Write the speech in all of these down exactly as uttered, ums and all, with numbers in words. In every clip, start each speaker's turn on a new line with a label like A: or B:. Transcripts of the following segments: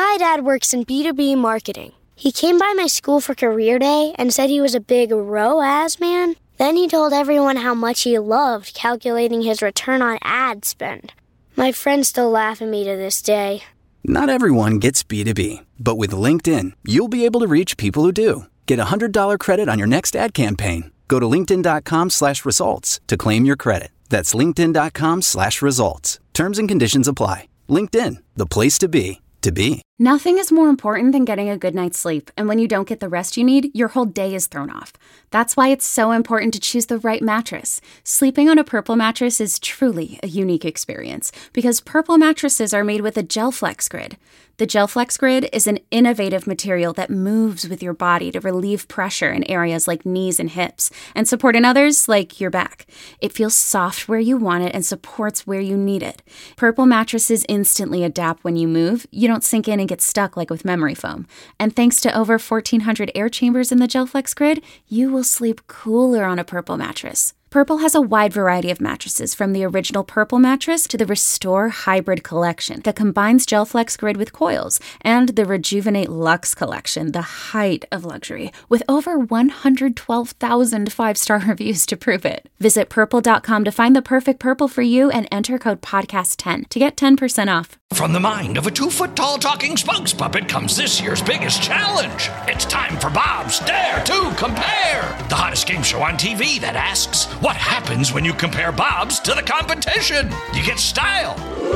A: My dad works in B two B marketing. He came by my school for career day and said he was a big R O A S man. Then he told everyone how much he loved calculating his return on ad spend. My friends still laugh at me to this day.
B: Not everyone gets B two B, but with LinkedIn, you'll be able to reach people who do. Get a one hundred dollars credit on your next ad campaign. Go to linkedin.com slash results to claim your credit. That's linkedin.com slash results. Terms and conditions apply. LinkedIn, the place to be, to be.
C: Nothing is more important than getting a good night's sleep, and when you don't get the rest you need, your whole day is thrown off. That's why it's so important to choose the right mattress. Sleeping on a Purple mattress is truly a unique experience, because Purple mattresses are made with a GelFlex Grid. The GelFlex Grid is an innovative material that moves with your body to relieve pressure in areas like knees and hips, and support in others like your back. It feels soft where you want it and supports where you need it. Purple mattresses instantly adapt when you move. You don't sink in and get stuck like with memory foam. And thanks to over fourteen hundred air chambers in the GelFlex Grid, you will sleep cooler on a Purple mattress. Purple has a wide variety of mattresses, from the original Purple mattress to the Restore Hybrid collection that combines GelFlex Grid with coils, and the Rejuvenate Luxe collection, the height of luxury, with over one hundred twelve thousand five-star reviews to prove it. Visit purple dot com to find the perfect Purple for you and enter code podcast ten to get ten percent off.
D: From the mind of a two-foot-tall talking spokes puppet comes this year's biggest challenge. It's time for Bob's Dare to Compare, the hottest game show on T V that asks, what happens when you compare Bob's to the competition? You get style.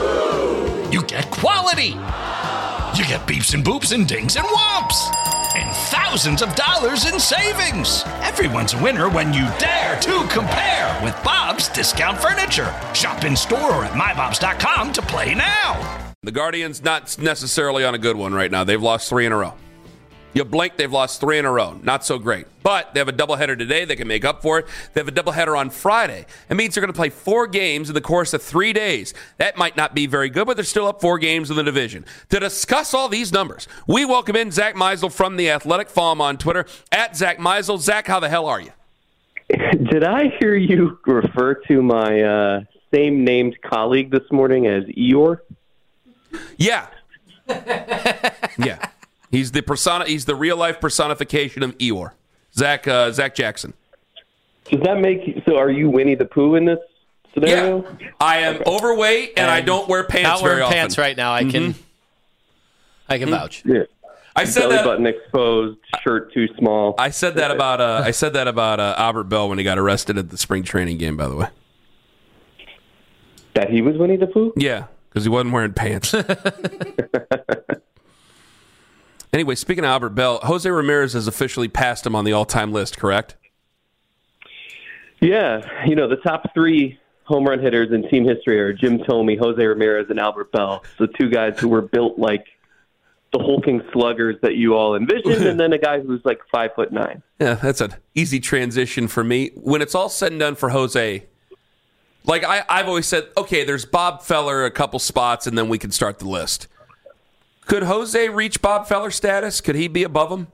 D: You get quality. You get beeps and boops and dings and whomps. And thousands of dollars in savings. Everyone's a winner when you dare to compare with Bob's Discount Furniture. Shop in store or at my bobs dot com to play now.
E: The Guardians not necessarily on a good one right now. They've lost three in a row. You blink, they've lost three in a row. Not so great. But they have a doubleheader today. They can make up for it. They have a doubleheader on Friday. It means they're going to play four games in the course of three days. That might not be very good, but they're still up four games in the division. To discuss all these numbers, we welcome in Zach Meisel from The Athletic. Follow him on Twitter, at Zach Meisel. Zach, how the hell are you?
F: Did I hear you refer to my uh, same-named colleague this morning as Eeyore?
E: Yeah. Yeah. He's the persona. He's the real life personification of Eeyore. Zach uh, Zach Jackson.
F: Does that make so? Are you Winnie the Pooh in this scenario?
E: Yeah, I am okay. Overweight and, and I don't wear pants
G: not
E: very
G: wearing
E: often.
G: Pants right now. I can. Mm-hmm. I can vouch.
F: Yeah.
E: I said
F: Belly
E: that,
F: button exposed, shirt too small.
E: I said that about uh, I said that about uh, Albert Bell when he got arrested at the spring training game. By the way,
F: that he was Winnie the Pooh.
E: Yeah, because he wasn't wearing pants. Anyway, speaking of Albert Bell, Jose Ramirez has officially passed him on the all-time list, correct?
F: Yeah. You know, the top three home run hitters in team history are Jim Thome, Jose Ramirez, and Albert Bell. So two guys who were built like the hulking sluggers that you all envisioned, and then a guy who's like five foot nine.
E: Yeah, that's an easy transition for me. When it's all said and done for Jose, like I, I've always said, okay, there's Bob Feller, a couple spots, and then we can start the list. Could Jose reach Bob Feller status? Could he be above him?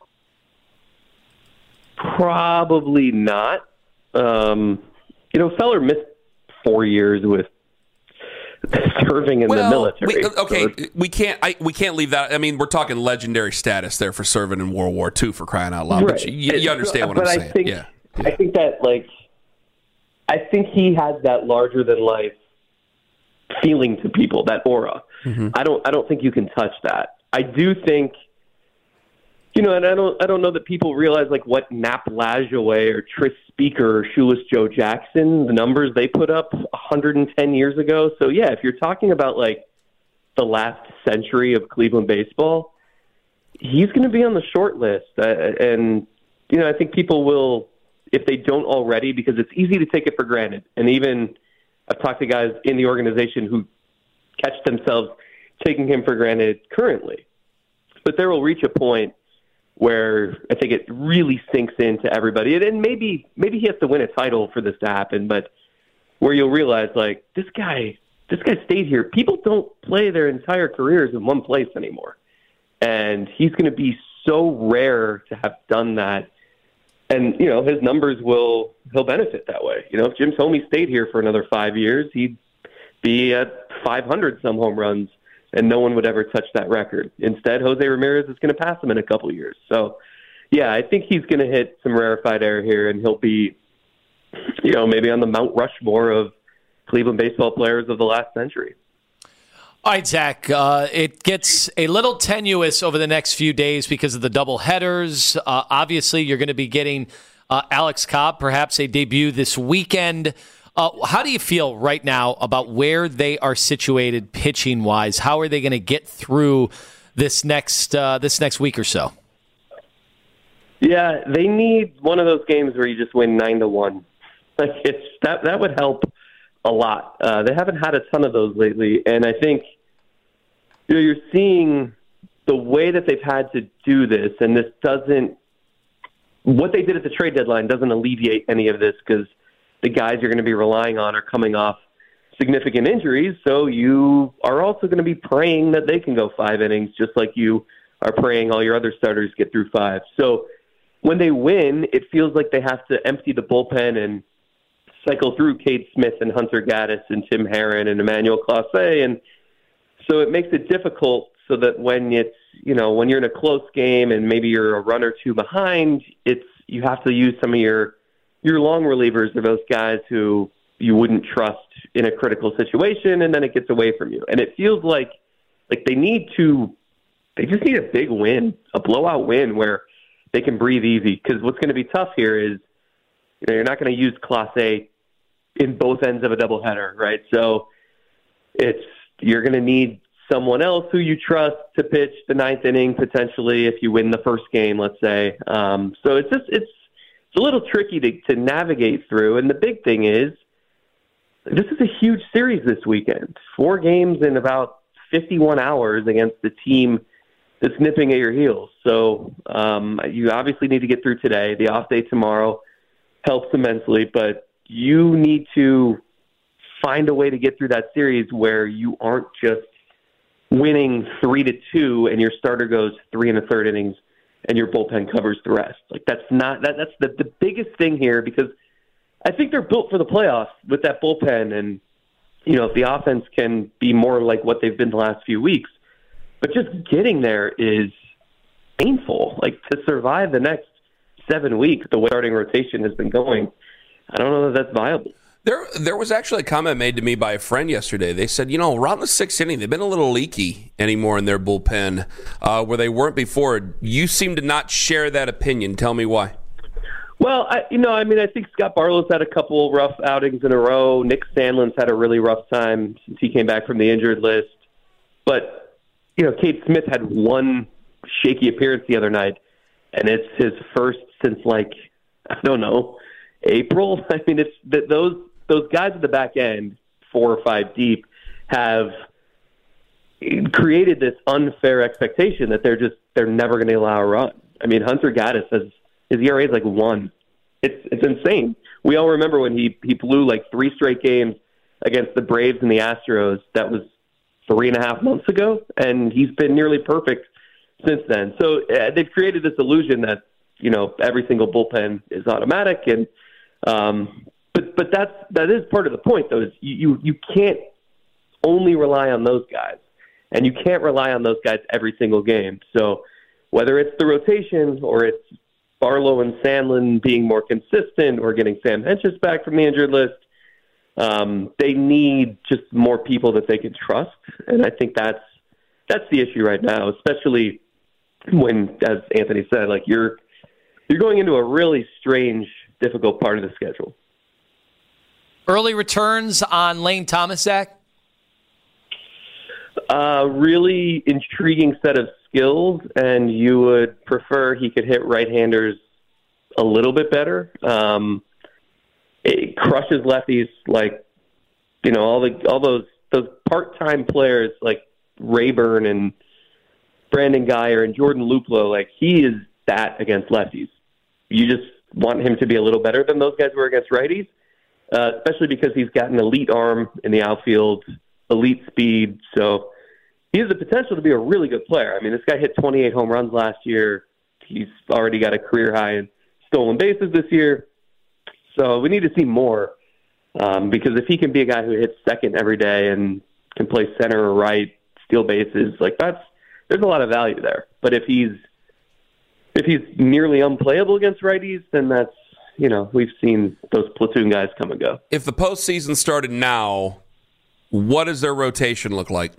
F: Probably not. Um, you know, Feller missed four years with serving in
E: well,
F: the military.
E: We, okay, so we can't. I, we can't leave that. I mean, we're talking legendary status there for serving in World War Two, for crying out loud.
F: Right.
E: But you, you understand what
F: but
E: I'm
F: I
E: saying?
F: Think,
E: yeah.
F: I think that like, I think he has that larger than life feeling to people, that aura. Mm-hmm. I don't I don't think you can touch that. I do think, you know, and I don't I don't know that people realize like what Nap Lajoie or Tris Speaker or Shoeless Joe Jackson, the numbers they put up one hundred ten years ago. So yeah, if you're talking about like the last century of Cleveland baseball, he's going to be on the short list. Uh, and you know, I think people will, if they don't already, because it's easy to take it for granted. And even I've talked to guys in the organization who catch themselves taking him for granted currently. But there will reach a point where I think it really sinks into everybody. And maybe maybe he has to win a title for this to happen, but where you'll realize, like, this guy, this guy stayed here. People don't play their entire careers in one place anymore. And he's going to be so rare to have done that. And, you know, his numbers will, he'll benefit that way. You know, if Jim Thome stayed here for another five years, he'd be at five hundred some home runs and no one would ever touch that record. Instead, Jose Ramirez is going to pass him in a couple years. So, yeah, I think he's going to hit some rarefied air here, and he'll be, you know, maybe on the Mount Rushmore of Cleveland baseball players of the last century.
H: All right, Zach, uh, it gets a little tenuous over the next few days because of the double headers. Uh, obviously, you're going to be getting uh, Alex Cobb, perhaps a debut this weekend. Uh, how do you feel right now about where they are situated pitching-wise? How are they going to get through this next uh, this next week or so?
F: Yeah, they need one of those games where you just win nine to one. Like it's that that would help a lot. Uh, they haven't had a ton of those lately, and I think you know, you're seeing the way that they've had to do this, and this doesn't. What they did at the trade deadline doesn't alleviate any of this because the guys you're going to be relying on are coming off significant injuries, so you are also going to be praying that they can go five innings, just like you are praying all your other starters get through five. So when they win, it feels like they have to empty the bullpen and cycle through Cade Smith and Hunter Gaddis and Tim Herron and Emmanuel Clase, and so it makes it difficult so that when it's, you know, when you're in a close game and maybe you're a run or two behind, it's you have to use some of your your long relievers are those guys who you wouldn't trust in a critical situation, and then it gets away from you. And it feels like like they need to, they just need a big win, a blowout win where they can breathe easy. Because what's going to be tough here is, you know, you're not going to use Class A in both ends of a doubleheader, right? So it's you're going to need someone else who you trust to pitch the ninth inning potentially if you win the first game, let's say. Um, so it's just it's. It's a little tricky to, to navigate through, and the big thing is this is a huge series this weekend. Four games in about fifty-one hours against the team that's nipping at your heels. So um, you obviously need to get through today. The off day tomorrow helps immensely, but you need to find a way to get through that series where you aren't just winning three to two and your starter goes three and a third innings and your bullpen covers the rest. Like that's not that that's the, the biggest thing here because I think they're built for the playoffs with that bullpen, and you know if the offense can be more like what they've been the last few weeks, but just getting there is painful. Like to survive the next seven weeks, the way starting rotation has been going, I don't know that that's viable.
E: There, there was actually a comment made to me by a friend yesterday. They said, you know, around the sixth inning, they've been a little leaky anymore in their bullpen, uh, where they weren't before. You seem to not share that opinion. Tell me why.
F: Well, I, you know, I mean, I think Scott Barlow's had a couple rough outings in a row. Nick Sandlin's had a really rough time since he came back from the injured list. But, you know, Cade Smith had one shaky appearance the other night, and it's his first since, like, I don't know, April. I mean, it's that those those guys at the back end, four or five deep, have created this unfair expectation that they're just they're never going to allow a run. I mean, Hunter Gaddis has his E R A is like one. It's it's insane. We all remember when he he blew like three straight games against the Braves and the Astros. That was three and a half months ago, and he's been nearly perfect since then. So uh, they've created this illusion that you know every single bullpen is automatic, and um, but but that's that is part of the point though. Is you you, you can't only rely on those guys, and you can't rely on those guys every single game. So whether it's the rotation or it's Barlow and Sandlin being more consistent or getting Sam Hentges back from the injured list, um, they need just more people that they can trust. And I think that's that's the issue right now, especially when, as Anthony said, like you're you're going into a really strange, difficult part of the schedule.
H: Early returns on Lane Thomas, Zach?
F: Uh, really intriguing set of skills, and you would prefer he could hit right-handers a little bit better. Um, it crushes lefties like, you know, all the all those those part-time players like Rayburn and Brandon Guyer and Jordan Luplow. Like he is that against lefties. You just want him to be a little better than those guys who are against righties, uh, especially because he's got an elite arm in the outfield, elite speed. So he has the potential to be a really good player. I mean, this guy hit twenty-eight home runs last year. He's already got a career high in stolen bases this year. So we need to see more um, because if he can be a guy who hits second every day and can play center or right, steal bases. Like that's there's a lot of value there. But if he's if he's nearly unplayable against righties, then that's you know we've seen those platoon guys come and go.
E: If the postseason started now, what does their rotation look like?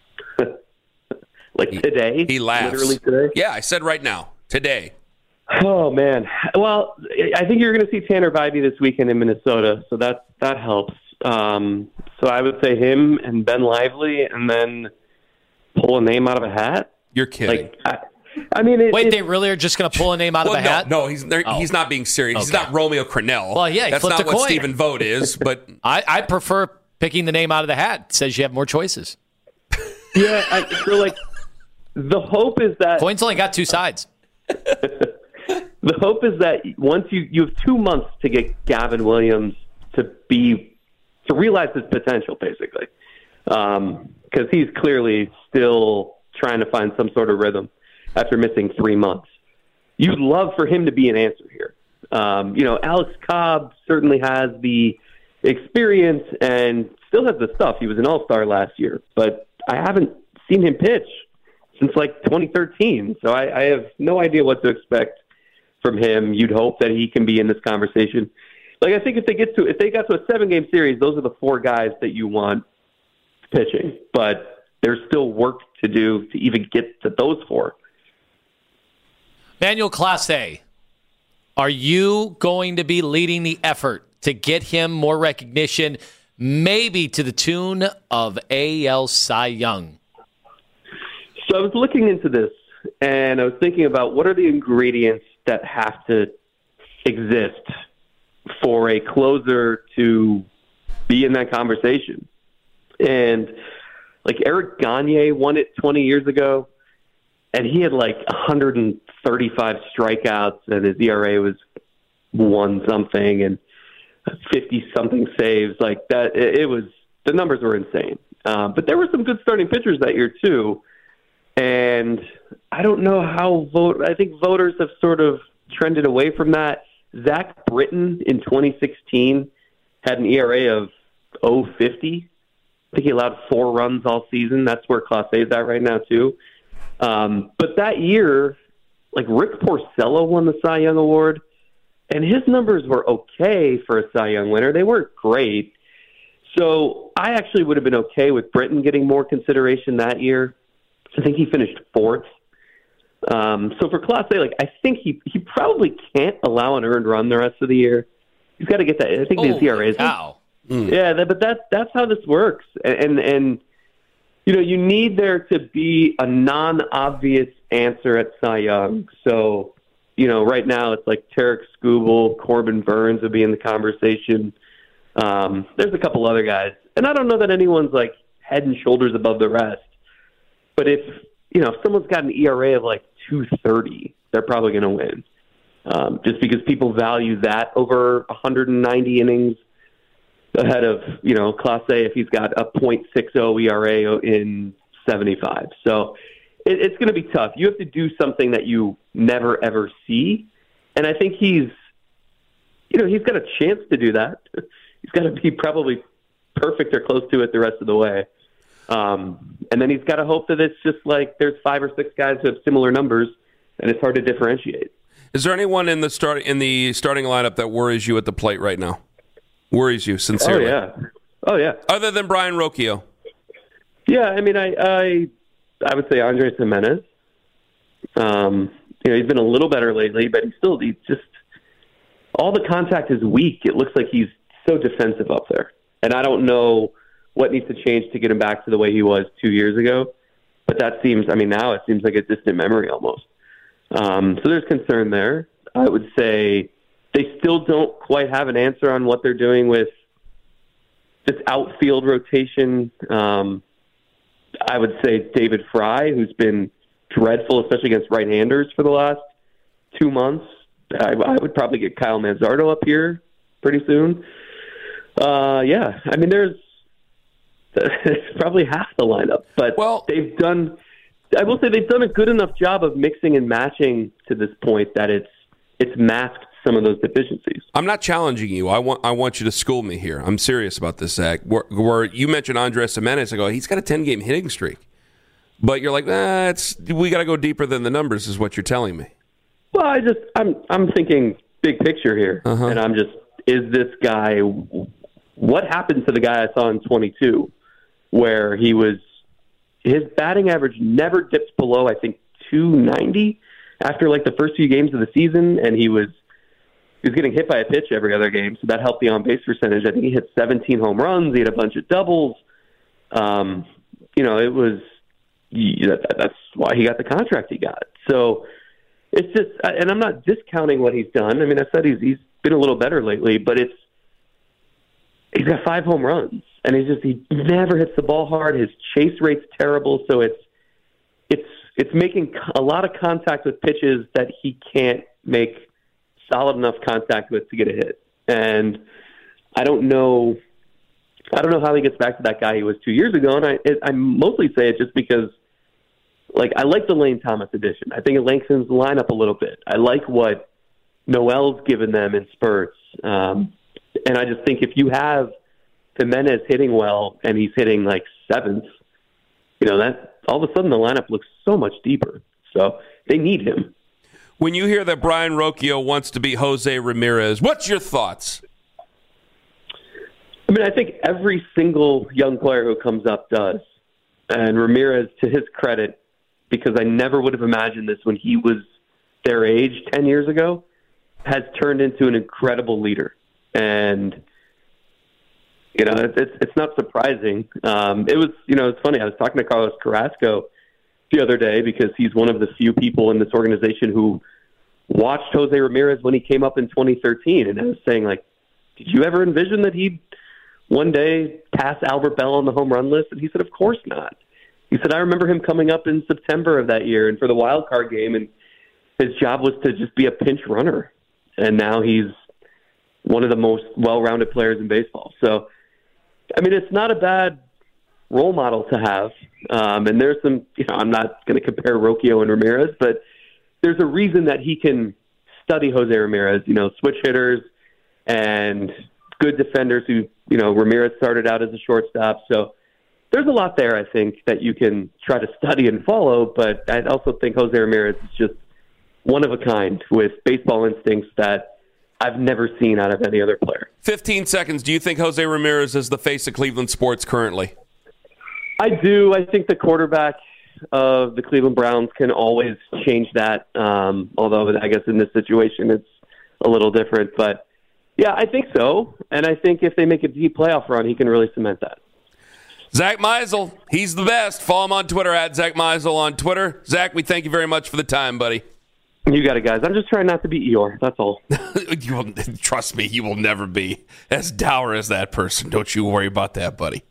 F: Like today?
E: He, he laughs.
F: Literally today?
E: Yeah, I said right now. Today.
F: Oh, man. Well, I think you're going to see Tanner Bybee this weekend in Minnesota, so that that helps. Um, so I would say him and Ben Lively, and then pull a name out of a hat.
E: You're kidding.
F: Like, I, I mean, it,
H: Wait,
F: it,
H: they really are just going to pull a name out
E: well,
H: of a
E: no,
H: hat?
E: No, he's oh. he's not being serious. Okay. He's not Romeo Crennel.
H: Well, yeah, he
E: that's
H: flipped
E: not
H: a
E: what
H: coin.
E: Stephen Vogt is. But
H: I, I prefer picking the name out of the hat. It says you have more choices.
F: Yeah, I, so like the hope is that
H: coin's only got two sides.
F: The hope is that once you you have two months to get Gavin Williams to be to realize his potential, basically, because um, he's clearly still trying to find some sort of rhythm after missing three months. You'd love for him to be an answer here. Um, you know, Alex Cobb certainly has the experience and still has the stuff. He was an all-star last year, but I haven't seen him pitch since like twenty thirteen, so I, I have no idea what to expect from him. You'd hope that he can be in this conversation. Like I think if they get to if they got to a seven-game series, those are the four guys that you want pitching. But there's still work to do to even get to those four.
H: Manuel Clase, are you going to be leading the effort to get him more recognition, maybe to the tune of A L Cy Young?
F: So I was looking into this, and I was thinking about what are the ingredients that have to exist for a closer to be in that conversation. And like Eric Gagne won it twenty years ago, and he had like one hundred thirty-five strikeouts, and his E R A was one something, and fifty-something saves. Like that, it, it was the numbers were insane. Um, but there were some good starting pitchers that year too. And I don't know how vote. I think voters have sort of trended away from that. Zach Britton in twenty sixteen had an E R A of oh fifty. I think he allowed four runs all season. That's where Clase is at right now too. Um, but that year, like Rick Porcello won the Cy Young Award, and his numbers were okay for a Cy Young winner. They weren't great. So I actually would have been okay with Britton getting more consideration that year. I think he finished fourth. Um, so for Clase, like I think he he probably can't allow an earned run the rest of the year. He's got to get that. I think his E R A is.
H: Wow.
F: Mm. Yeah, that, but that's that's how this works. And, and and you know you need there to be a non-obvious answer at Cy Young. So you know right now it's like Tarek Skubal, Corbin Burns would be in the conversation. Um, there's a couple other guys, and I don't know that anyone's like head and shoulders above the rest. But if you know if someone's got an E R A of like two thirty, they're probably going to win, um, just because people value that over one hundred ninety innings ahead of you know Clase if he's got a point six oh E R A in seventy-five. So it, it's going to be tough. You have to do something that you never ever see, and I think he's you know he's got a chance to do that. He's got to be probably perfect or close to it the rest of the way. Um, and then he's got to hope that it's just like there's five or six guys who have similar numbers, and it's hard to differentiate.
E: Is there anyone in the start in the starting lineup that worries you at the plate right now? Worries you sincerely?
F: Oh yeah, oh yeah.
E: Other than Brian Rocchio?
F: Yeah, I mean, I I, I would say Andres Gimenez. Um, you know, he's been a little better lately, but he's still he's just all the contact is weak. It looks like he's so defensive up there, and I don't know what needs to change to get him back to the way he was two years ago. But that seems, I mean, now it seems like a distant memory almost. Um, so there's concern there. I would say they still don't quite have an answer on what they're doing with this outfield rotation. Um, I would say David Fry, who's been dreadful, especially against right-handers for the last two months. I, I would probably get Kyle Manzardo up here pretty soon. Uh, yeah, I mean, there's it's probably half the lineup, but
E: well,
F: they've done, I will say they've done a good enough job of mixing and matching to this point that it's it's masked some of those deficiencies.
E: I'm not challenging you. I want I want you to school me here. I'm serious about this, Zach. Where, where you mentioned Andres Gimenez, I go, he's got a ten-game hitting streak. But you're like, ah, it's we got to go deeper than the numbers, is what you're telling me.
F: Well, I just I'm I'm thinking big picture here,
E: uh-huh.
F: and I'm just is this guy? What happened to the guy I saw in twenty-two, where he was his batting average never dipped below I think two ninety after like the first few games of the season, and he was he was getting hit by a pitch every other game, so that helped the on base percentage. I think he hit seventeen home runs, he had a bunch of doubles. Um, you know, it was. That's why he got the contract he got. So it's just, and I'm not discounting what he's done. I mean, I said he's he's been a little better lately, but it's he's got five home runs, and he's just he never hits the ball hard. His chase rate's terrible, so it's it's it's making a lot of contact with pitches that he can't make solid enough contact with to get a hit. And I don't know. I don't know how he gets back to that guy he was two years ago, and I I mostly say it just because, like, I like the Lane Thomas addition. I think it lengthens the lineup a little bit. I like what Noel's given them in spurts, um, and I just think if you have Jimenez hitting well and he's hitting like seventh, you know that all of a sudden the lineup looks so much deeper. So they need him.
E: When you hear that Brian Rocchio wants to be Jose Ramirez, what's your thoughts?
F: I mean, I think every single young player who comes up does. And Ramirez, to his credit, because I never would have imagined this when he was their age ten years ago, has turned into an incredible leader. And, you know, it's it's not surprising. Um, it was, you know, it's funny. I was talking to Carlos Carrasco the other day because he's one of the few people in this organization who watched Jose Ramirez when he came up in twenty thirteen. And I was saying, like, did you ever envision that he'd one day pass Albert Bell on the home run list? And he said, of course not. He said, I remember him coming up in September of that year and for the wild card game, and his job was to just be a pinch runner. And now he's one of the most well-rounded players in baseball. So, I mean, it's not a bad role model to have. Um, and there's some, you know, I'm not going to compare Rocchio and Ramirez, but there's a reason that he can study Jose Ramirez, you know, switch hitters and good defenders who, you know, Ramirez started out as a shortstop. So there's a lot there, I think, that you can try to study and follow. But I also think Jose Ramirez is just one of a kind with baseball instincts that I've never seen out of any other player.
E: fifteen seconds. Do you think Jose Ramirez is the face of Cleveland sports currently?
F: I do. I think the quarterback of the Cleveland Browns can always change that. Um, although I guess in this situation it's a little different. But yeah, I think so. And I think if they make a deep playoff run, he can really cement that.
E: Zach Meisel, he's the best. Follow him on Twitter, at Zach Meisel on Twitter. Zach, we thank you very much for the time, buddy.
F: You got it, guys. I'm just trying not to be Eeyore. That's all.
E: You will, trust me, you will never be as dour as that person. Don't you worry about that, buddy.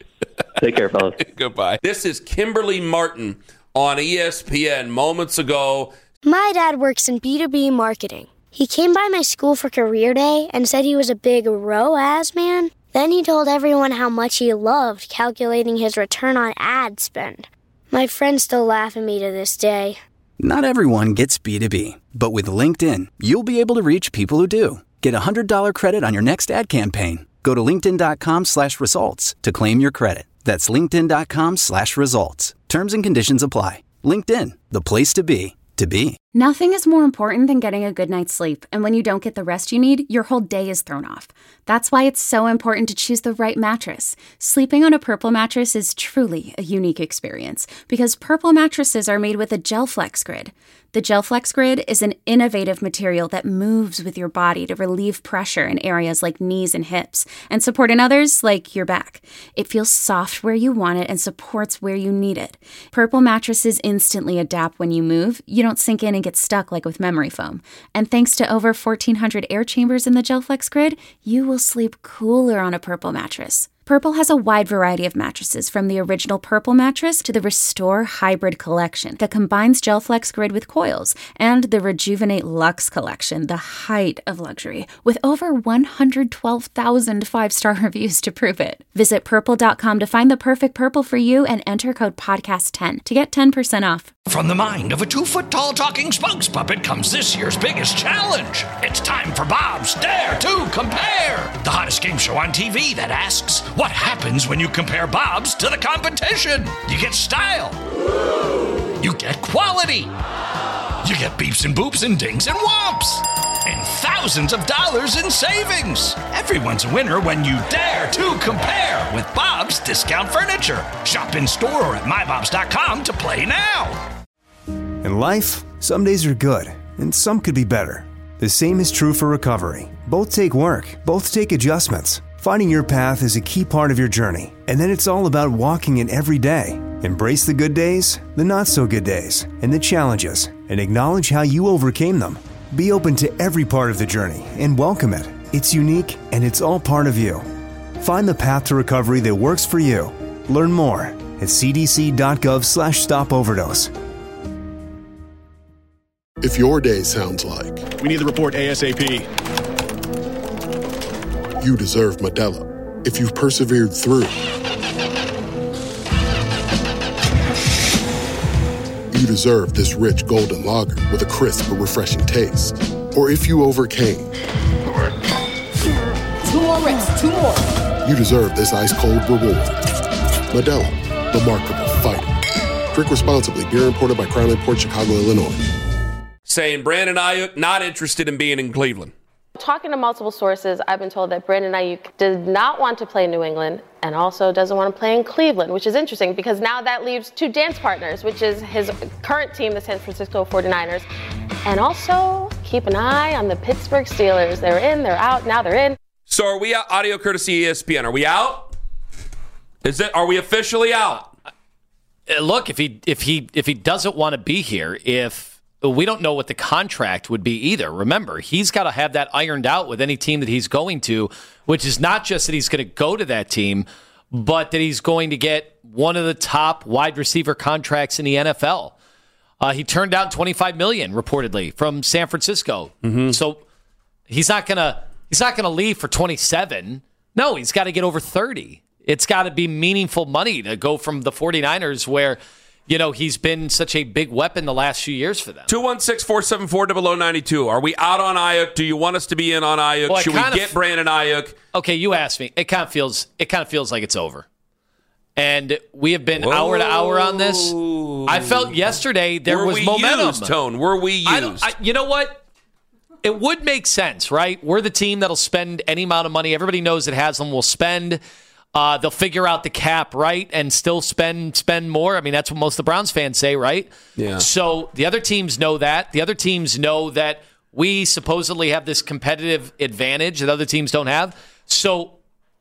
F: Take care, fellas.
E: Goodbye. This is Kimberly Martin on E S P N moments ago.
A: My dad works in B two B marketing. He came by my school for career day and said he was a big R O A S man. Then he told everyone how much he loved calculating his return on ad spend. My friends still laugh at me to this day.
B: Not everyone gets B two B, but with LinkedIn, you'll be able to reach people who do. Get a one hundred dollars credit on your next ad campaign. Go to linkedin.com slash results to claim your credit. That's linkedin.com slash results. Terms and conditions apply. LinkedIn, the place to be, to be.
C: Nothing is more important than getting a good night's sleep, and when you don't get the rest you need, your whole day is thrown off. That's why it's so important to choose the right mattress. Sleeping on a Purple mattress is truly a unique experience, because Purple mattresses are made with a GelFlex Grid. The GelFlex Grid is an innovative material that moves with your body to relieve pressure in areas like knees and hips, and support in others like your back. It feels soft where you want it and supports where you need it. Purple mattresses instantly adapt when you move. You don't sink in and get stuck like with memory foam. And thanks to over fourteen hundred air chambers in the GelFlex Grid, you will sleep cooler on a Purple mattress. Purple has a wide variety of mattresses, from the original Purple mattress to the Restore Hybrid collection that combines GelFlex Grid with coils, and the Rejuvenate Luxe collection, the height of luxury, with over one hundred twelve thousand five-star reviews to prove it. Visit purple dot com to find the perfect Purple for you and enter code podcast ten to get ten percent off.
D: From the mind of a two-foot-tall talking spokes puppet comes this year's biggest challenge. It's time for Bob's Dare to Compare, the hottest game show on T V that asks, what happens when you compare Bob's to the competition. You get style. You get quality. You get beeps and boops and dings and whomps. And thousands of dollars in savings. Everyone's a winner when you dare to compare with Bob's Discount Furniture. Shop in store or at my bobs dot com to play now.
I: In life, some days are good, and some could be better. The same is true for recovery. Both take work, both take adjustments. Finding your path is a key part of your journey, and then it's all about walking it every day. Embrace the good days, the not-so-good days, and the challenges, and acknowledge how you overcame them. Be open to every part of the journey and welcome it. It's unique, and it's all part of you. Find the path to recovery that works for you. Learn more at c d c dot gov slash stop overdose.
J: If your day sounds like,
K: we need the report ASAP.
J: You deserve Modelo. If you've persevered through, you deserve this rich golden lager with a crisp but refreshing taste. Or if you overcame,
L: two more reps, two more.
J: You deserve this ice cold reward. Modelo, the Remarkable Fighter. Drink responsibly. Beer imported by Crown Port Chicago, Illinois.
E: Saying Brandon Ayuk not interested in being in Cleveland.
M: Talking to multiple sources, I've been told that Brandon Ayuk did not want to play in New England and also doesn't want to play in Cleveland, which is interesting because now that leaves two dance partners, which is his current team, the San Francisco forty-niners, and also keep an eye on the Pittsburgh Steelers. They're in, they're out, now they're in.
E: So are we out? Audio courtesy E S P N. Are we out? Is it? Are we officially out?
H: Look, if he if he if he doesn't want to be here, if we don't know what the contract would be either. Remember, he's got to have that ironed out with any team that he's going to, which is not just that he's going to go to that team, but that he's going to get one of the top wide receiver contracts in the N F L. Uh, he turned down twenty-five million dollars reportedly from San Francisco.
E: Mm-hmm.
H: So he's not gonna he's not gonna leave for twenty-seven. No, he's got to get over thirty. It's got to be meaningful money to go from the forty-niners where, you know, he's been such a big weapon the last few years for them.
E: two one six, four seven four, zero zero nine two. Are we out on Ayuk? Do you want us to be in on Ayuk?
H: Well,
E: Should we get
H: of,
E: Brandon Ayuk?
H: Okay, you asked me. It kind of feels it kind of feels like it's over. And we have been
E: Whoa.
H: hour to hour on this. I felt yesterday there
E: Were
H: was
E: we
H: momentum.
E: Used, Tone, were we used?
H: I don't, I, you know what? It would make sense, right? We're the team that'll spend any amount of money. Everybody knows that Haslam will spend. Uh, they'll figure out the cap, right, and still spend spend more. I mean, that's what most of the Browns fans say, right?
E: Yeah.
H: So the other teams know that. The other teams know that we supposedly have this competitive advantage that other teams don't have. So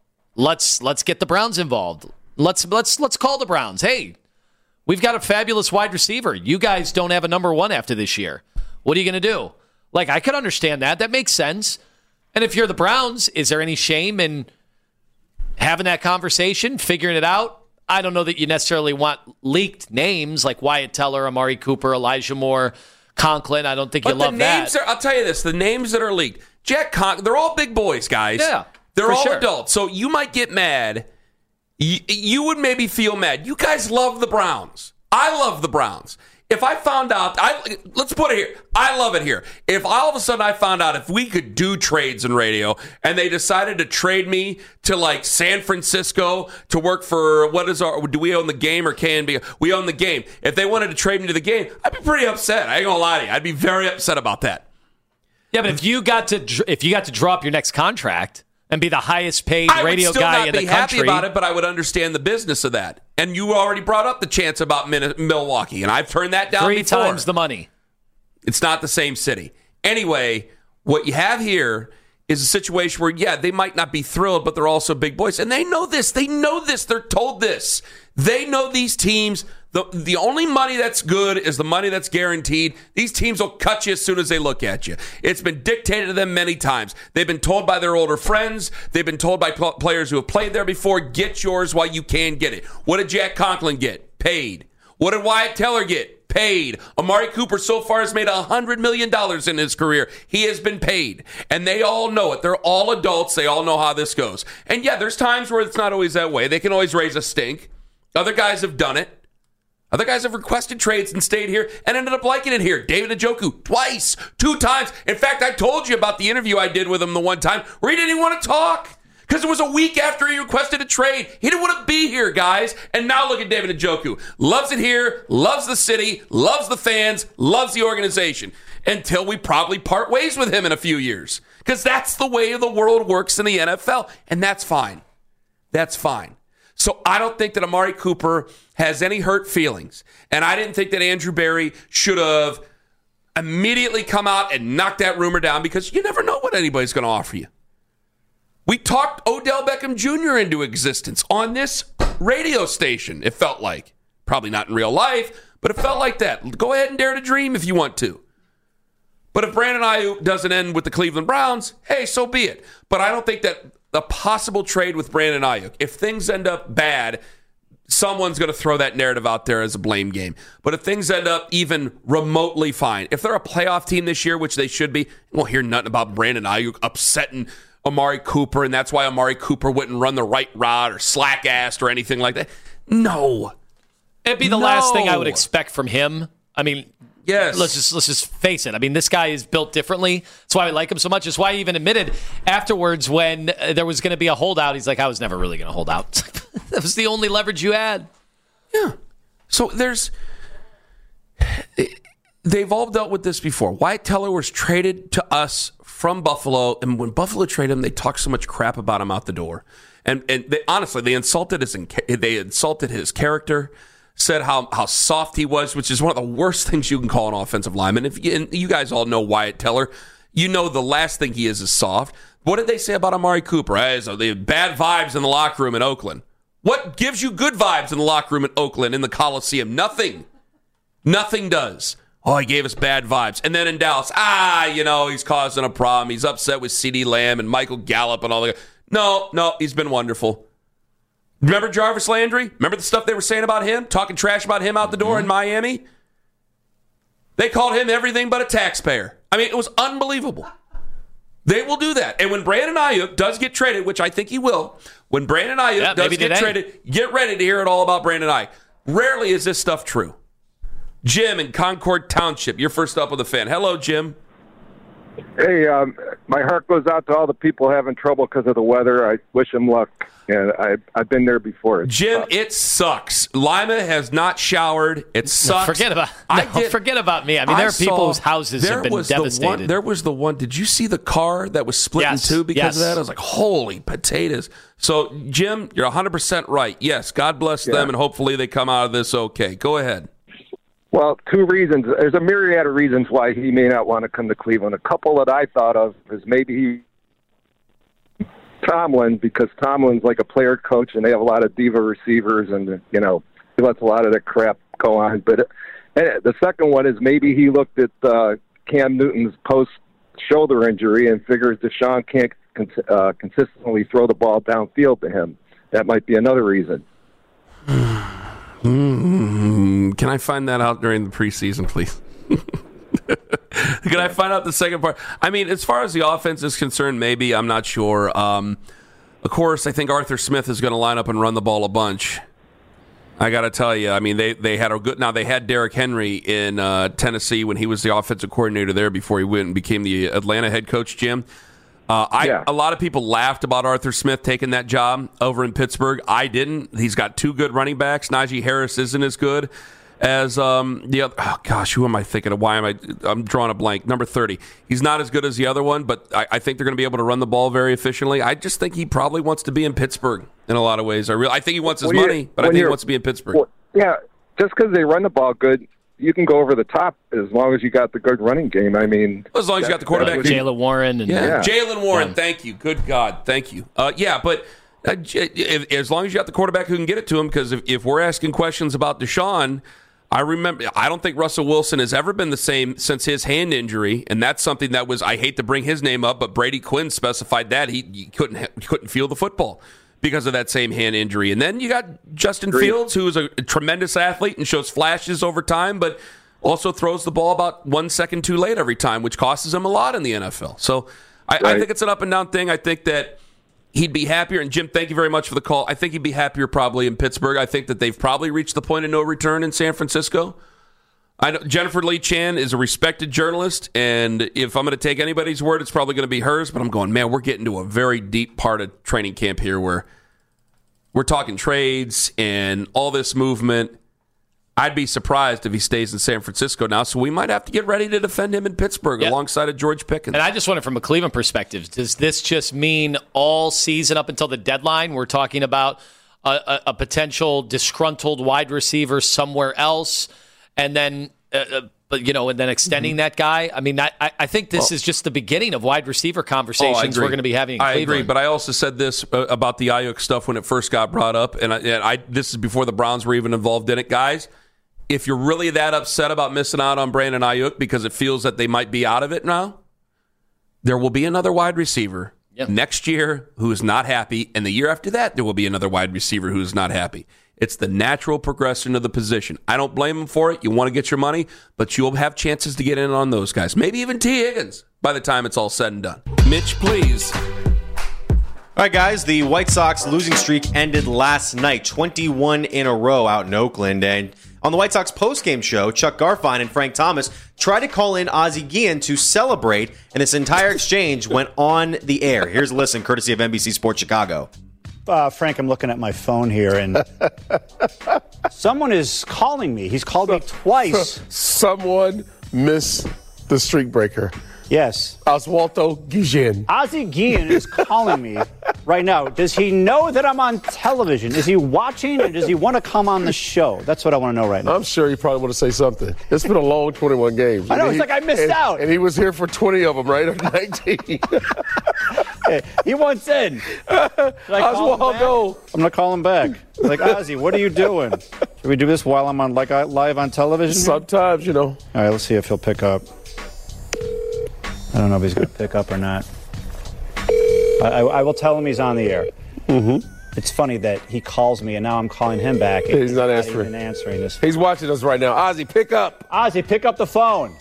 H: let's let's get the Browns involved. Let's let's let's call the Browns. Hey, we've got a fabulous wide receiver. You guys don't have a number one after this year. What are you going to do? Like, I could understand that. That makes sense. And if you're the Browns, is there any shame in having that conversation, figuring it out? I don't know that you necessarily want leaked names like Wyatt Teller, Amari Cooper, Elijah Moore, Conklin. I don't think
E: but
H: you love
E: the names
H: that.
E: Are, I'll tell you this, the names that are leaked, Jack Conklin, they're all big boys, guys.
H: Yeah,
E: They're all
H: sure.
E: adults. So you might get mad. You, you would maybe feel mad. You guys love the Browns. I love the Browns. If I found out, I let's put it here. I love it here. If all of a sudden I found out if we could do trades in radio and they decided to trade me to like San Francisco to work for, what is our, do we own the game or K N B? We own the game. If they wanted to trade me to the game, I'd be pretty upset. I ain't gonna lie to you. I'd be very upset about that.
H: Yeah, but if you got to if you got to drop your next contract and be the highest paid
E: I
H: radio
E: would still
H: guy
E: not
H: in
E: be
H: the country,
E: happy about it, but I would understand the business of that. And you already brought up the chance about Min- Milwaukee, and I've turned that down
H: three
E: before.
H: times the money.
E: It's not the same city. Anyway, what you have here is a situation where, yeah, they might not be thrilled, but they're also big boys. And they know this. They know this. They're told this. They know these teams. The, the only money that's good is the money that's guaranteed. These teams will cut you as soon as they look at you. It's been dictated to them many times. They've been told by their older friends. They've been told by pl- players who have played there before, get yours while you can get it. What did Jack Conklin get? Paid. What did Wyatt Teller get? Paid. Amari Cooper so far has made one hundred million dollars in his career. He has been paid. And they all know it. They're all adults. They all know how this goes. And yeah, there's times where it's not always that way. They can always raise a stink. Other guys have done it. Other guys have requested trades and stayed here and ended up liking it here. David Njoku, twice, two times. In fact, I told you about the interview I did with him the one time where he didn't even want to talk Because it was a week after he requested a trade. He didn't want to be here, guys. And now look at David Njoku. Loves it here, loves the city, loves the fans, loves the organization. Until we probably part ways with him in a few years. Because that's the way the world works in the N F L. And that's fine. That's fine. So I don't think that Amari Cooper has any hurt feelings. And I didn't think that Andrew Berry should have immediately come out and knocked that rumor down, because you never know what anybody's going to offer you. We talked Odell Beckham Junior into existence on this radio station, it felt like. Probably not in real life, but it felt like that. Go ahead and dare to dream if you want to. But if Brandon Ayuk doesn't end with the Cleveland Browns, hey, so be it. But I don't think that a possible trade with Brandon Ayuk, if things end up bad, someone's going to throw that narrative out there as a blame game. But if things end up even remotely fine, if they're a playoff team this year, which they should be, we'll hear nothing about Brandon Ayuk upsetting Amari Cooper, and that's why Amari Cooper wouldn't run the right route or slack-assed or anything like that. No.
H: It'd be the
E: no.
H: last thing I would expect from him. I mean,
E: yes.
H: let's just let's just face it. I mean, this guy is built differently. That's why I like him so much. It's why he even admitted afterwards when uh, there was going to be a holdout, he's like, I was never really going to hold out. That was the only leverage you had.
E: Yeah. So there's... They've all dealt with this before. Wyatt Teller was traded to us from Buffalo, and when Buffalo traded him, they talked so much crap about him out the door. And and they, honestly, they insulted his they insulted his character, said how, how soft he was, which is one of the worst things you can call an offensive lineman. If you, and you guys all know Wyatt Teller, you know the last thing he is is soft. What did they say about Amari Cooper? Hey, so they had bad vibes in the locker room in Oakland. What gives you good vibes in the locker room in Oakland, in the Coliseum? Nothing. Nothing does. Oh, he gave us bad vibes. And then in Dallas, ah, you know, he's causing a problem. He's upset with CeeDee Lamb and Michael Gallup and all that. No, no, he's been wonderful. Remember Jarvis Landry? Remember the stuff they were saying about him? Talking trash about him out the door mm-hmm. in Miami? They called him everything but a taxpayer. I mean, it was unbelievable. They will do that. And when Brandon Ayuk does get traded, which I think he will, when Brandon Ayuk yeah, does get today. traded, get ready to hear it all about Brandon Ayuk. Rarely is this stuff true. Jim in Concord Township, you're first up with a fan. Hello, Jim.
K: Hey, um, my heart goes out to all the people having trouble because of the weather. I wish them luck, and I, I've been there before. It's
E: Jim,
K: tough.
E: It sucks. Lima has not showered. It sucks.
H: No, forget about no, I did, forget about me. I mean, there I are people whose houses have been devastated.
E: One, there was the one. Did you see the car that was split yes, in two because yes. of that? I was like, holy potatoes. So, Jim, you're one hundred percent right. Yes, God bless yeah. them, and hopefully they come out of this okay. Go ahead.
K: Well, two reasons. There's a myriad of reasons why he may not want to come to Cleveland. A couple that I thought of is maybe he, Tomlin, because Tomlin's like a player coach, and they have a lot of diva receivers, and you know he lets a lot of that crap go on. But and the second one is maybe he looked at uh, Cam Newton's post-shoulder injury and figures Deshaun can't cons- uh, consistently throw the ball downfield to him. That might be another reason.
E: Mm-hmm. Can I find that out during the preseason, please? Can I find out the second part? I mean, as far as the offense is concerned, maybe. I'm not sure. Um, of course, I think Arthur Smith is going to line up and run the ball a bunch. I got to tell you, I mean, they, they had a good... Now, they had Derrick Henry in uh, Tennessee when he was the offensive coordinator there before he went and became the Atlanta head coach, Jim. Uh, I, yeah. A lot of people laughed about Arthur Smith taking that job over in Pittsburgh. I didn't. He's got two good running backs. Najee Harris isn't as good as um, the other. Oh, gosh, who am I thinking of? Why am I? I'm drawing a blank. Number thirty. He's not as good as the other one, but I, I think they're going to be able to run the ball very efficiently. I just think he probably wants to be in Pittsburgh in a lot of ways. I really, I think he wants his well, money, but I think he wants to be in Pittsburgh.
K: Well, yeah, just because they run the ball good, you can go over the top as long as you got the good running game. I mean,
E: well, as long as you got the quarterback,
H: Jaylen Warren, and
E: yeah,
K: yeah.
E: Jaylen Warren.
H: Yeah.
E: Thank you. Good God, thank you. Uh, yeah, but uh, if, as long as you got the quarterback who can get it to him, because if, if we're asking questions about Deshaun, I remember. I don't think Russell Wilson has ever been the same since his hand injury, and that's something that was. I hate to bring his name up, but Brady Quinn specified that he, he couldn't he couldn't feel the football because of that same hand injury. And then you got Justin Great. Fields, who is a, a tremendous athlete and shows flashes over time, but also throws the ball about one second too late every time, which costs him a lot in the N F L. So I, right. I think it's an up and down thing. I think that he'd be happier. And Jim, thank you very much for the call. I think he'd be happier probably in Pittsburgh. I think that they've probably reached the point of no return in San Francisco. I know Jennifer Lee Chan is a respected journalist, and if I'm going to take anybody's word, it's probably going to be hers. But I'm going, man, we're getting to a very deep part of training camp here where we're talking trades and all this movement. I'd be surprised if he stays in San Francisco now, so we might have to get ready to defend him in Pittsburgh yep. alongside of George Pickens.
H: And I just wonder from a Cleveland perspective, does this just mean all season up until the deadline we're talking about a, a, a potential disgruntled wide receiver somewhere else, and then uh, but you know, and then extending mm-hmm. that guy? I mean, I, I think this well, is just the beginning of wide receiver conversations oh, we're going to be having in
E: I
H: Cleveland.
E: agree, but I also said this uh, about the Ayuk stuff when it first got brought up, and, I, and I this is before the Browns were even involved in it, guys. If you're really that upset about missing out on Brandon Ayuk because it feels that they might be out of it now, there will be another wide receiver yep. next year who is not happy, and the year after that, there will be another wide receiver who is not happy. It's the natural progression of the position. I don't blame him for it. You want to get your money, but you'll have chances to get in on those guys. Maybe even T. Higgins by the time it's all said and done. Mitch, please.
L: All right, guys, the White Sox losing streak ended last night, twenty-one in a row out in Oakland, and on the White Sox postgame show, Chuck Garfien and Frank Thomas tried to call in Ozzie Guillen to celebrate, and this entire exchange went on the air. Here's a listen, courtesy of N B C Sports Chicago.
N: Uh, Frank, I'm looking at my phone here, and someone is calling me. He's called me twice.
O: Someone missed the streak breaker.
N: Yes.
O: Oswaldo Guillen.
N: Ozzie Guillen is calling me right now. Does he know that I'm on television? Is he watching, and does he want to come on the show? That's what I want to know right now.
O: I'm sure he probably want to say something. It's been a long twenty-one games.
N: I know. It's
O: he,
N: like I missed
O: and,
N: out.
O: And he was here for twenty of them, right? Or nineteen.
N: Hey, he wants in.
O: Oswaldo.
N: I'm going to call him back. Like, Ozzie, what are you doing? Should we do this while I'm on like live on television?
O: Sometimes, you know.
N: All right, let's see if he'll pick up. I don't know if he's going to pick up or not. I, I, I will tell him he's on the air.
O: Mm-hmm.
N: It's funny that he calls me, and now I'm calling him back.
O: And he's not answering.
N: Not even answering this.
O: He's watching us right now. Ozzie, pick up.
N: Ozzie, pick up the phone.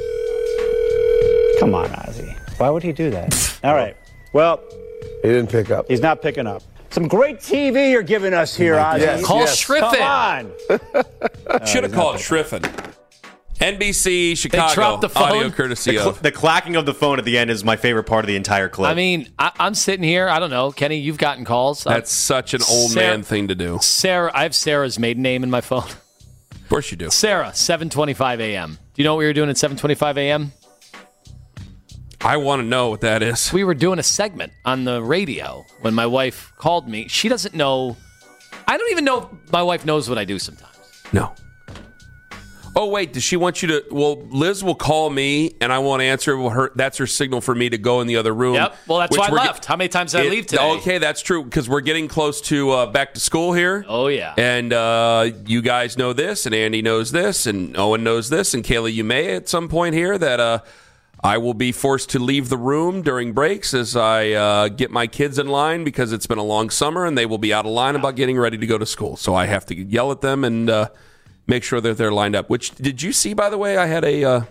N: Come on, Ozzie. Why would he do that? All right. Well,
O: he didn't pick up.
N: He's not picking up. Some great T V you're giving us here, Ozzie.
H: Yes, Call yes. Schriffen.
N: Come
E: on. Should have
N: uh,
E: called Schriffen. N B C Chicago
H: the phone.
E: audio courtesy
L: the cl-
E: of.
L: The clacking of the phone at the end is my favorite part of the entire clip.
H: I mean, I, I'm sitting here. I don't know. Kenny, you've gotten calls.
E: That's uh, such an old
H: Sarah,
E: man thing to do.
H: Sarah, I have Sarah's maiden name in my phone.
E: Of course you do.
H: Sarah, seven twenty-five a.m. Do you know what we were doing at seven twenty-five a.m.?
E: I want to know what that is.
H: We were doing a segment on the radio when my wife called me. She doesn't know. I don't even know if my wife knows what I do sometimes.
E: No. Oh, wait, does she want you to... Well, Liz will call me, and I won't answer. Well, her, that's her signal for me to go in the other room.
H: Yep, well, that's why I left. Get, How many times did I leave today?
E: Okay, that's true, because we're getting close to uh, back to school here.
H: Oh, yeah.
E: And uh, you guys know this, and Andy knows this, and Owen knows this, and Kayla, you may at some point here that uh, I will be forced to leave the room during breaks as I uh, get my kids in line because it's been a long summer, and they will be out of line about getting ready to go to school. So I have to yell at them and... Uh, make sure that they're lined up. Which, did you see, by the way, I had a, uh,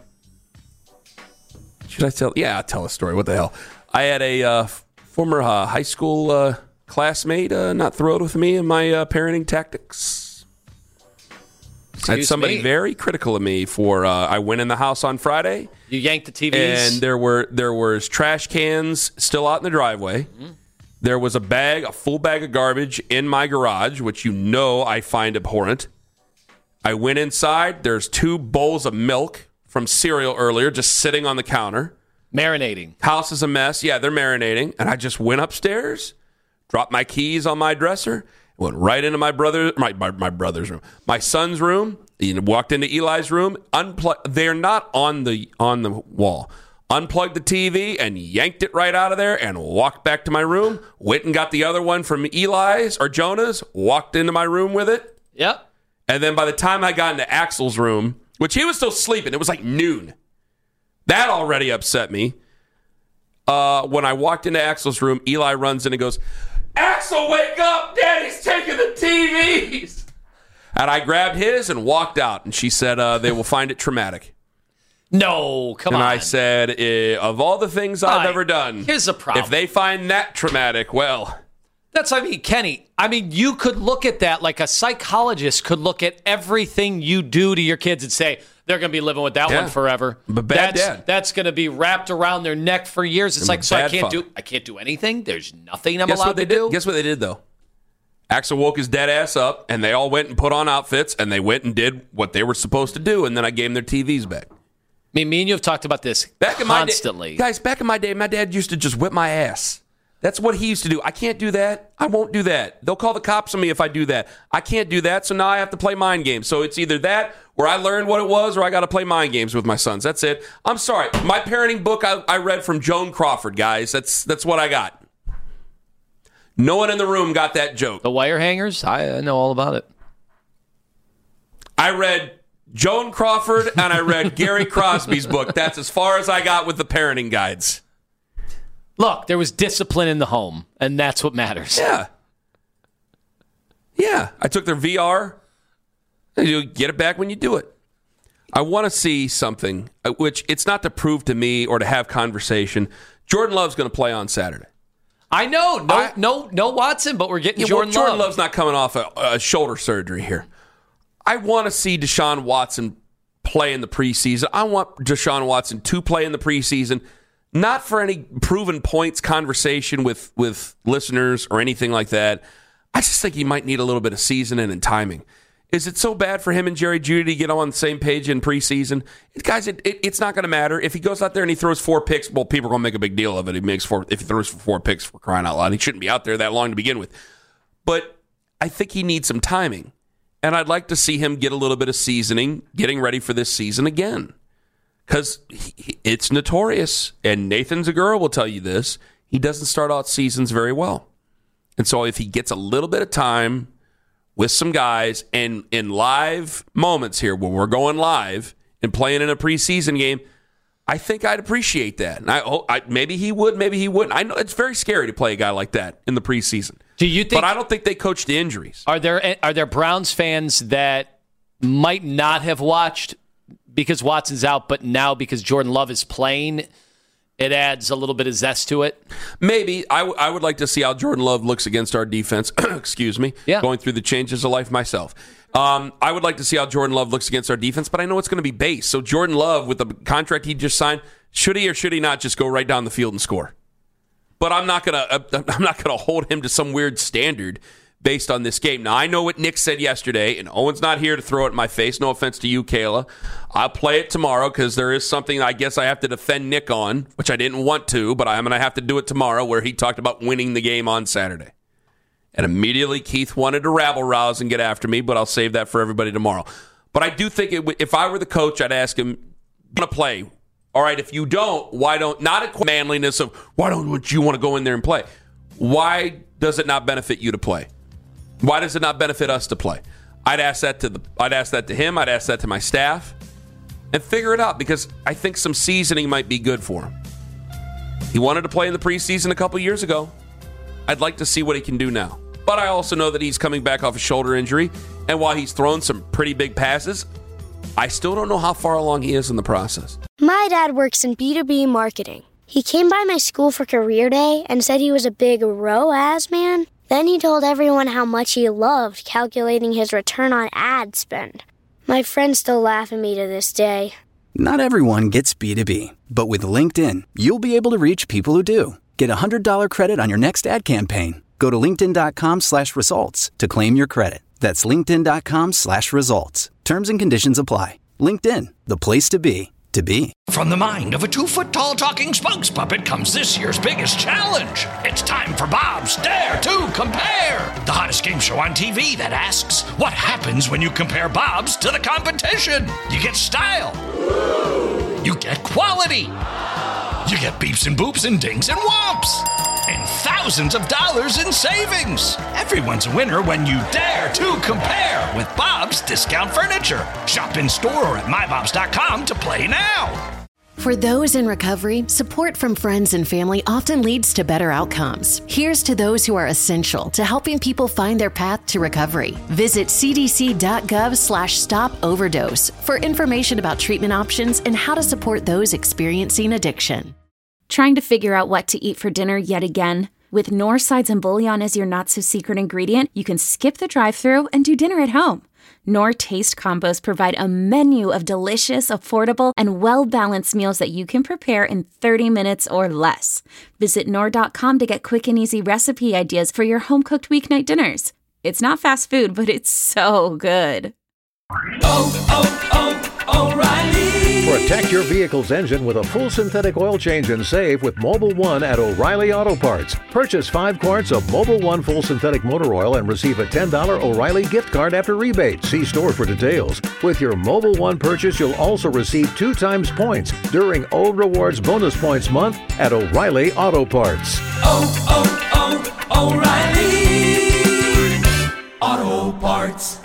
E: should I tell? Yeah, I'll tell a story. What the hell? I had a uh, former uh, high school uh, classmate uh, not thrilled with me and my uh, parenting tactics.
H: Excuse
E: I had somebody
H: me.
E: very critical of me for, uh, I went in the house on Friday.
H: You yanked the T Vs?
E: And there were there was trash cans still out in the driveway. Mm-hmm. There was a bag, a full bag of garbage in my garage, which you know I find abhorrent. I went inside. There's two bowls of milk from cereal earlier just sitting on the counter.
H: Marinating.
E: House is a mess. Yeah, they're marinating. And I just went upstairs, dropped my keys on my dresser, went right into my brother, my, my, my brother's room, my son's room, walked into Eli's room. Unplug- they're not on the on the wall. Unplugged the T V and yanked it right out of there and walked back to my room. Went and got the other one from Eli's or Jonah's, walked into my room with it.
H: Yep.
E: And then by the time I got into Axel's room, which he was still sleeping, it was like noon. That already upset me. Uh, when I walked into Axel's room, Eli runs in and goes, "Axel, wake up! Daddy's taking the T Vs!" And I grabbed his and walked out. And she said, uh, they will find it traumatic.
H: No, come
E: and
H: on.
E: And I said, eh, of all the things I've
H: right,
E: ever done,
H: here's the problem.
E: If they find that traumatic, well...
H: That's what I mean, Kenny. I mean, you could look at that like a psychologist could look at everything you do to your kids and say, they're going to be living with that
E: Yeah.
H: one forever.
E: But bad
H: that's,
E: dad.
H: That's going to be wrapped around their neck for years. It's
E: I'm a
H: like, so I
E: bad
H: can't
E: father.
H: do I can't do anything? There's nothing I'm
E: Guess
H: allowed
E: what they
H: to do?
E: did? Guess what they did, though? Axel woke his dead ass up, and they all went and put on outfits, and they went and did what they were supposed to do, and then I gave them their T Vs back.
H: I mean, me and you have talked about this
E: back in
H: constantly.
E: My day, guys, back in my day, my dad used to just whip my ass. That's what he used to do. I can't do that. I won't do that. They'll call the cops on me if I do that. I can't do that, so now I have to play mind games. So it's either that, where I learned what it was, or I got to play mind games with my sons. That's it. I'm sorry. My parenting book I, I read from Joan Crawford, guys. That's that's what I got. No one in the room got that joke.
H: The wire hangers? I, I know all about it.
E: I read Joan Crawford and I read Gary Crosby's book. That's as far as I got with the parenting guides.
H: Look, there was discipline in the home, and that's what matters.
E: Yeah. Yeah. I took their V R. You get it back when you do it. I want to see something, which it's not to prove to me or to have conversation. Jordan Love's going to play on Saturday.
H: I know. No, I, no, no Watson, but we're getting
E: yeah,
H: Jordan
E: well, Jordan
H: Love.
E: Love's not coming off a, a shoulder surgery here. I want to see Deshaun Watson play in the preseason. I want Deshaun Watson to play in the preseason, not for any proven points conversation with, with listeners or anything like that. I just think he might need a little bit of seasoning and timing. Is it so bad for him and Jerry Jeudy to get on the same page in preseason? It, guys, it, it, it's not going to matter. If he goes out there and he throws four picks, well, people are going to make a big deal of it. He makes four, if he throws for four picks, for crying out loud. He shouldn't be out there that long to begin with. But I think he needs some timing. And I'd like to see him get a little bit of seasoning, getting ready for this season again. Because it's notorious, and Nathan Zagura will tell you this, he doesn't start out seasons very well. And so if he gets a little bit of time with some guys and in live moments here where we're going live and playing in a preseason game, I think I'd appreciate that. And I, oh, I maybe he would, maybe he wouldn't. I know it's very scary to play a guy like that in the preseason.
H: Do you think?
E: But I don't think they coach the injuries.
H: Are there are there Browns fans that might not have watched because Watson's out, but now because Jordan Love is playing, it adds a little bit of zest to it?
E: Maybe. I, w- I would like to see how Jordan Love looks against our defense. Excuse me.
H: Yeah.
E: Going through the changes of life myself. Um, I would like to see how Jordan Love looks against our defense, but I know it's going to be base. So Jordan Love, with the contract he just signed, should he or should he not just go right down the field and score? But I'm not going to I'm not going to hold him to some weird standard based on this game. Now, I know what Nick said yesterday, and Owen's not here to throw it in my face. No offense to you, Kayla. I'll play it tomorrow because there is something I guess I have to defend Nick on, which I didn't want to, but I'm going to have to do it tomorrow, where he talked about winning the game on Saturday. And immediately Keith wanted to rabble-rouse and get after me, but I'll save that for everybody tomorrow. But I do think it w- if I were the coach, I'd ask him, going to play. All right, if you don't, why don't, not a manliness of, why don't you want to go in there and play? Why does it not benefit you to play? Why does it not benefit us to play? I'd ask that to the. I'd ask that to him. I'd ask that to my staff, and figure it out, because I think some seasoning might be good for him. He wanted to play in the preseason a couple years ago. I'd like to see what he can do now. But I also know that he's coming back off a shoulder injury, and while he's thrown some pretty big passes, I still don't know how far along he is in the process.
A: My dad works in B two B marketing. He came by my school for career day and said he was a big R O A S man. Then he told everyone how much he loved calculating his return on ad spend. My friends still laugh at me to this day.
B: Not everyone gets B two B, but with LinkedIn, you'll be able to reach people who do. Get a one hundred dollars credit on your next ad campaign. Go to linkedin.com slash results to claim your credit. That's linkedin.com slash results. Terms and conditions apply. LinkedIn, the place to be, to be.
D: From the mind of a two-foot-tall talking spokes puppet comes this year's biggest challenge. It's time for Bob's Dare to Compare, the hottest game show on T V that asks, what happens when you compare Bob's to the competition? You get style. You get quality. You get beeps and boops and dings and whomps. And thousands of dollars in savings. Everyone's a winner when you dare to compare with Bob's Discount Furniture. Shop in store or at my bobs dot com to play now.
P: For those in recovery, support from friends and family often leads to better outcomes. Here's to those who are essential to helping people find their path to recovery. Visit cdc.gov slash stop overdose for information about treatment options and how to support those experiencing addiction.
C: Trying to figure out what to eat for dinner yet again? With Knorr sides and bouillon as your not-so-secret ingredient, you can skip the drive-thru and do dinner at home. Knorr Taste Combos provide a menu of delicious, affordable, and well-balanced meals that you can prepare in thirty minutes or less. Visit Knorr dot com to get quick and easy recipe ideas for your home-cooked weeknight dinners. It's not fast food, but it's so good.
Q: Oh, oh, oh, O'Reilly! Protect your vehicle's engine with a full synthetic oil change and save with Mobil one at O'Reilly Auto Parts. Purchase five quarts of Mobil one full synthetic motor oil and receive a ten dollars O'Reilly gift card after rebate. See store for details. With your Mobil one purchase, you'll also receive two times points during O Rewards Bonus Points Month at O'Reilly Auto Parts.
R: Oh, oh, oh, O'Reilly Auto Parts.